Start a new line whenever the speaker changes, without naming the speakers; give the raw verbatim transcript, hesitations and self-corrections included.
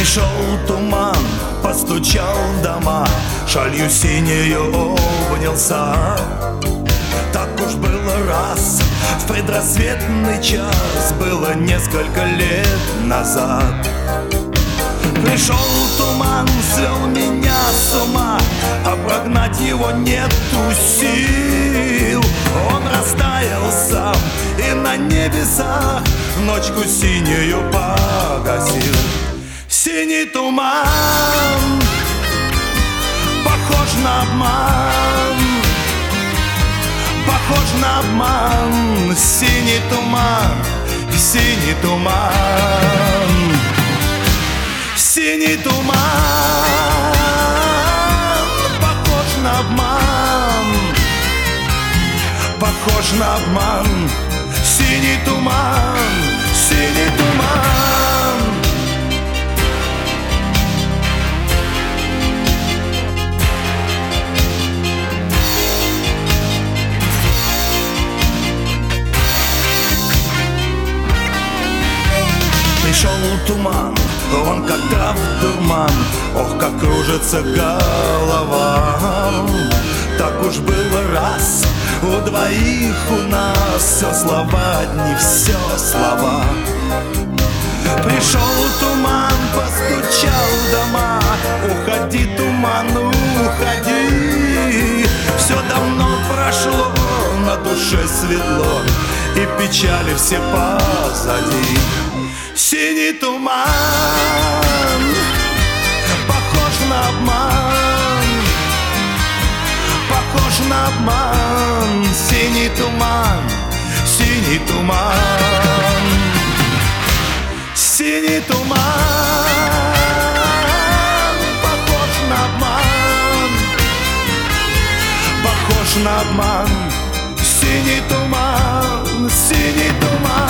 Пришел туман, постучал в дома, шалью синею обнялся. Так уж было раз, в предрассветный час, было несколько лет назад. Пришел туман, свел меня с ума, а прогнать его нету сил. Он растаял сам и на небесах ночку синюю погасил. Синий туман, похож на обман, похож на обман. Синий туман, синий туман, синий туман, похож на обман, похож на обман. Синий туман, синий туман. Пришел туман, он как трав дурман, ох, как кружится голова. Так уж было раз, у двоих у нас все слова одни, все слова. Пришел туман, постучал в дома, уходи, туман, уходи. Все давно прошло, на душе светло, и печали все позади. Синий туман, похож на обман, похож на обман. Синий туман, синий туман, синий туман, похож на обман, похож на обман. Синий туман, синий туман.